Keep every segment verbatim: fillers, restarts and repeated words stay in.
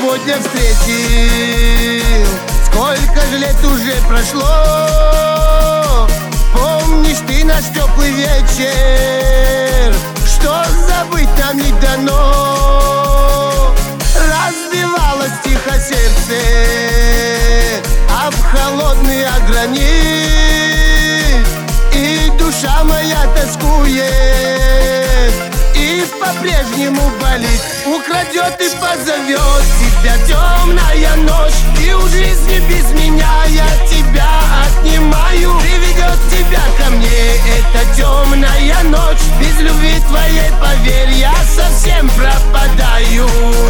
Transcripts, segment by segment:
сегодня встретил. Сколько же лет уже прошло, помнишь ты наш теплый вечер, что забыть нам не дано. Разбивалось тихо сердце об холодный гранит, и душа моя тоскует, и по-прежнему болит. Украдет и позовет тебя темная ночь, и у жизни без меня я тебя отнимаю. Приведет тебя ко мне эта темная ночь, без любви твоей, поверь, я совсем пропадаю.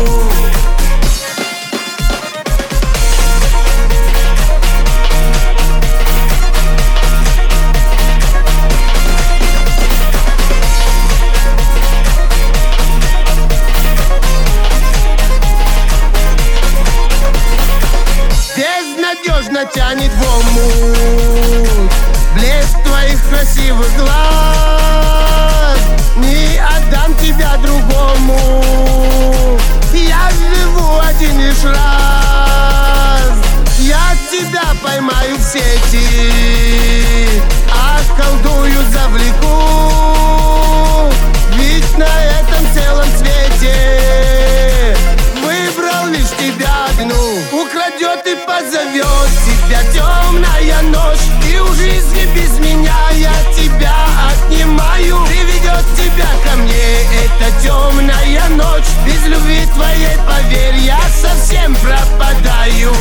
Безнадежно тянет в омут блеск твоих красивых глаз. Не отдам тебя другому, я живу один лишь раз. Я тебя поймаю в сети, околдую, завлеку, ведь на этом целом свете выбрал лишь тебя одну. Украдет и позовет тебя темная ночь, и у жизни без меня я тебя отнимаю. Приведет тебя ко мне эта темная ночь, без любви твоей, поверь, я совсем пропадаю.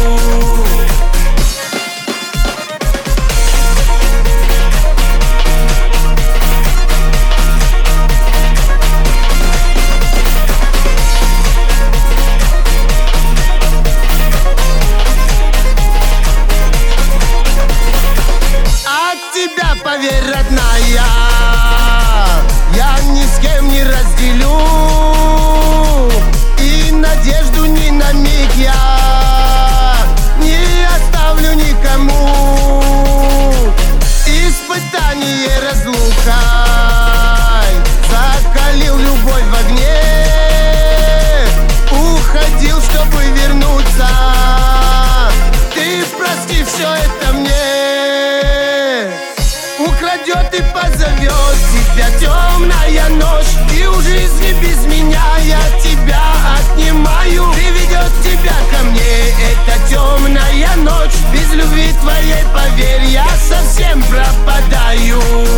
Поверь, родная, я ни с кем не разделю, и надежду ни на миг я не оставлю никому. Испытание разлукой закалил любовь в огне, уходил, чтобы вернуться. Ты прости все это мне. Украдет и позовет тебя темная ночь, и у жизни без меня я тебя отнимаю. Приведет тебя ко мне эта темная ночь, без любви твоей, поверь, я совсем пропадаю.